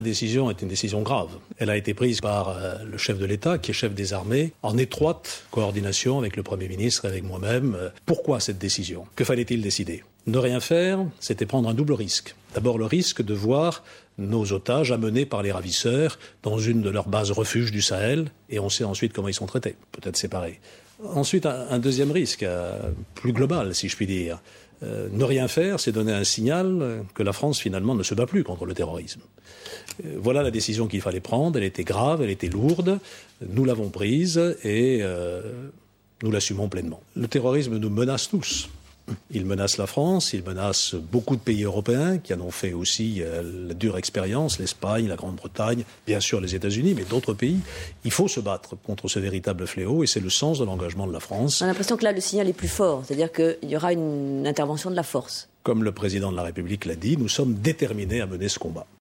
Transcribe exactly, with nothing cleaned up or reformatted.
La décision est une décision grave. Elle a été prise par euh, le chef de l'État, qui est chef des armées, en étroite coordination avec le Premier ministre et avec moi-même. Pourquoi cette décision ? Que fallait-il décider ? Ne rien faire, c'était prendre un double risque. D'abord le risque de voir nos otages amenés par les ravisseurs dans une de leurs bases refuges du Sahel, et on sait ensuite comment ils sont traités, peut-être séparés. Ensuite, un, un deuxième risque, euh, plus global si je puis dire. Euh, ne rien faire, c'est donner un signal que la France finalement ne se bat plus contre le terrorisme. Euh, voilà la décision qu'il fallait prendre, elle était grave, elle était lourde, nous l'avons prise et euh, nous l'assumons pleinement. Le terrorisme nous menace tous. Il menace la France, il menace beaucoup de pays européens qui en ont fait aussi euh, la dure expérience, l'Espagne, la Grande-Bretagne, bien sûr les États-Unis, mais d'autres pays. Il faut se battre contre ce véritable fléau et c'est le sens de l'engagement de la France. On a l'impression que là, le signal est plus fort, c'est-à-dire qu'il y aura une intervention de la force. Comme le président de la République l'a dit, nous sommes déterminés à mener ce combat.